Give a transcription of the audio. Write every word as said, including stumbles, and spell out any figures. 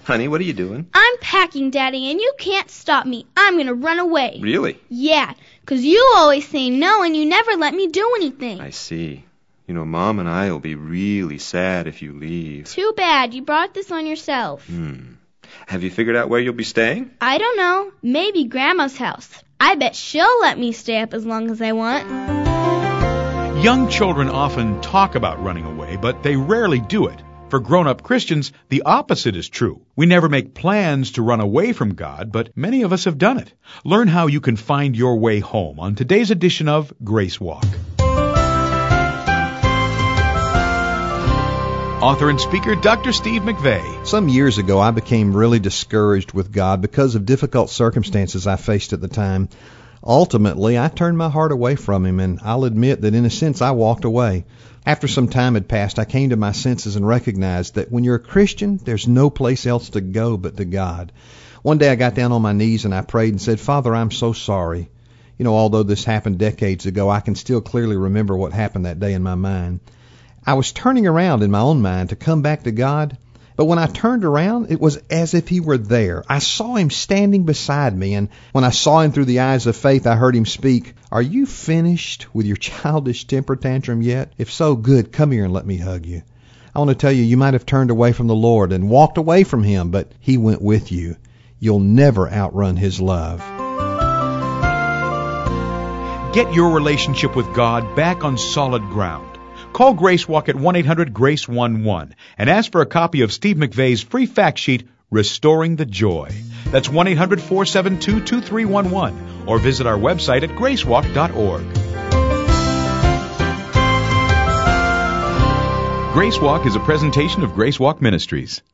Honey, what are you doing? I'm packing, Daddy, and you can't stop me. I'm going to run away. Really? Yeah, 'cause you always say no and you never let me do anything. I see. You know, Mom and I will be really sad if you leave. Too bad. You brought this on yourself. Hmm. Have you figured out where you'll be staying? I don't know. Maybe Grandma's house. I bet she'll let me stay up as long as I want. Young children often talk about running away, but they rarely do it. For grown-up Christians, the opposite is true. We never make plans to run away from God, but many of us have done it. Learn how you can find your way home on today's edition of Grace Walk. Author and speaker Doctor Steve McVey. Some years ago, I became really discouraged with God because of difficult circumstances I faced at the time. Ultimately, I turned my heart away from Him, and I'll admit that in a sense I walked away. After some time had passed, I came to my senses and recognized that when you're a Christian, there's no place else to go but to God. One day I got down on my knees and I prayed and said, Father, I'm so sorry. You know, although this happened decades ago, I can still clearly remember what happened that day in my mind. I was turning around in my own mind to come back to God, but when I turned around, it was as if He were there. I saw Him standing beside me, and when I saw Him through the eyes of faith, I heard Him speak, Are you finished with your childish temper tantrum yet? If so, good, come here and let me hug you. I want to tell you, you might have turned away from the Lord and walked away from Him, but He went with you. You'll never outrun His love. Get your relationship with God back on solid ground. Call Grace Walk at one eight hundred grace eleven and ask for a copy of Steve McVey's free fact sheet, Restoring the Joy. That's one eight hundred four seven two two three one one or visit our website at gracewalk dot org. Grace Walk is a presentation of Grace Walk Ministries.